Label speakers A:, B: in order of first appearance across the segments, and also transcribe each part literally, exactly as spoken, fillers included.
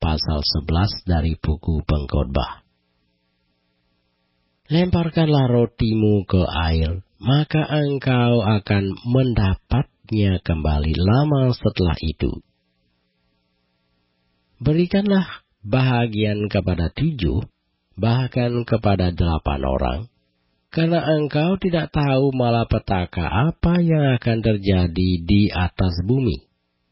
A: pasal sebelas dari buku Pengkhotbah. Lemparkanlah rotimu ke air, maka engkau akan mendapatnya kembali lama setelah itu. Berikanlah bahagian kepada tujuh, bahkan kepada delapan orang, karena engkau tidak tahu malapetaka apa yang akan terjadi di atas bumi.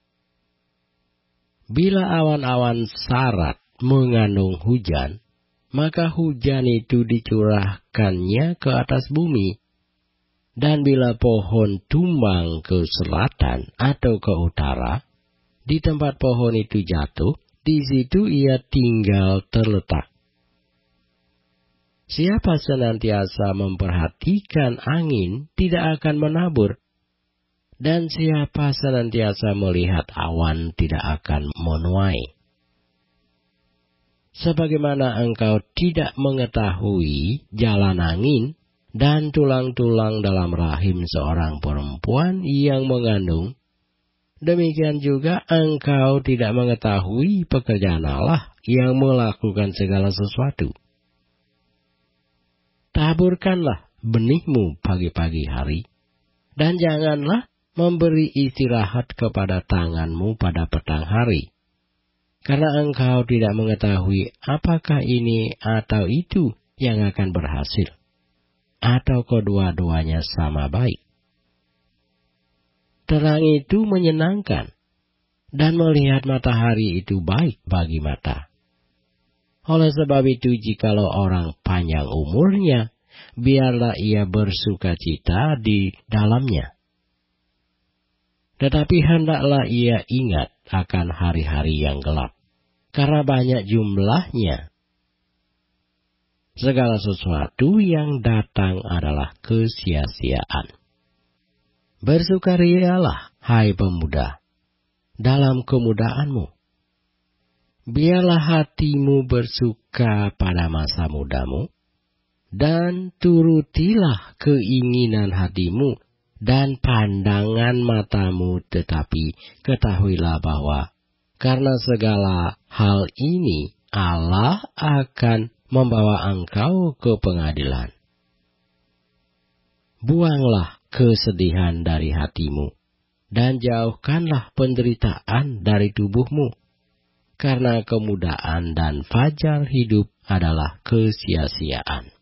A: Bila awan-awan sarat mengandung hujan, maka hujan itu dicurahkannya ke atas bumi. Dan bila pohon tumbang ke selatan atau ke utara, di tempat pohon itu jatuh, di situ ia tinggal terletak. Siapa senantiasa memperhatikan angin tidak akan menabur, dan siapa senantiasa melihat awan tidak akan menuai. Sebagaimana engkau tidak mengetahui jalan angin dan tulang-tulang dalam rahim seorang perempuan yang mengandung, demikian juga engkau tidak mengetahui pekerjaan Allah yang melakukan segala sesuatu. Taburkanlah benihmu pagi-pagi hari, dan janganlah memberi istirahat kepada tanganmu pada petang hari. Karena engkau tidak mengetahui apakah ini atau itu yang akan berhasil, atau kedua-duanya sama baik. Terang itu menyenangkan, dan melihat matahari itu baik bagi mata. Oleh sebab itu, jikalau orang panjang umurnya, biarlah ia bersukacita di dalamnya. Tetapi hendaklah ia ingat akan hari-hari yang gelap, karena banyak jumlahnya. Segala sesuatu yang datang adalah kesia-siaan. Bersukarialah, hai pemuda, dalam kemudaanmu. Biarlah hatimu bersuka pada masa mudamu, dan turutilah keinginan hatimu dan pandangan matamu, tetapi ketahuilah bahwa karena segala hal ini Allah akan membawa engkau ke pengadilan. Buanglah kesedihan dari hatimu, dan jauhkanlah penderitaan dari tubuhmu, karena kemudahan dan fajar hidup adalah kesia-siaan.